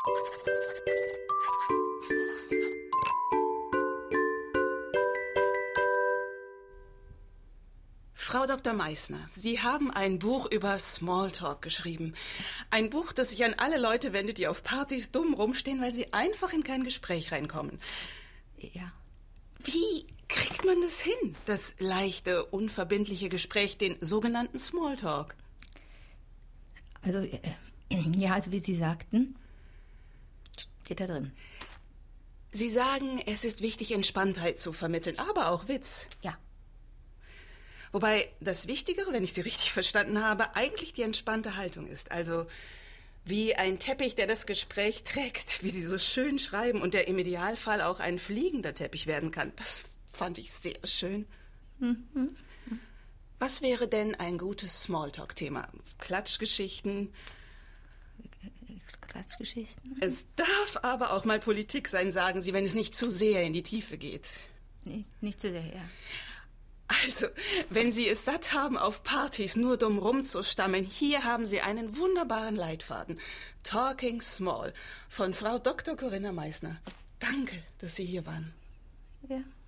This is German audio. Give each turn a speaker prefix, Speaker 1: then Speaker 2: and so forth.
Speaker 1: Frau Dr. Meissner, Sie haben ein Buch über Smalltalk geschrieben. Ein Buch, das sich an alle Leute wendet, die auf Partys dumm rumstehen, weil sie einfach in kein Gespräch reinkommen.
Speaker 2: Ja.
Speaker 1: Wie kriegt man das hin, das leichte, unverbindliche Gespräch, den sogenannten Smalltalk?
Speaker 2: Also, also wie Sie sagten, steht da drin.
Speaker 1: Sie sagen, es ist wichtig, Entspanntheit zu vermitteln, aber auch Witz.
Speaker 2: Ja.
Speaker 1: Wobei das Wichtigere, wenn ich Sie richtig verstanden habe, eigentlich die entspannte Haltung ist. Also wie ein Teppich, der das Gespräch trägt, wie Sie so schön schreiben und der im Idealfall auch ein fliegender Teppich werden kann. Das fand ich sehr schön.
Speaker 2: Mhm.
Speaker 1: Was wäre denn ein gutes Smalltalk-Thema? Klatschgeschichten?
Speaker 2: Klatschgeschichten?
Speaker 1: Es darf aber auch mal Politik sein, sagen Sie, wenn es nicht zu sehr in die Tiefe geht.
Speaker 2: Nee, nicht zu sehr, ja.
Speaker 1: Also, wenn Sie es satt haben, auf Partys nur dumm rumzustammeln, hier haben Sie einen wunderbaren Leitfaden. Talking Small von Frau Dr. Corinna Meissner. Danke, dass Sie hier waren.
Speaker 2: Ja.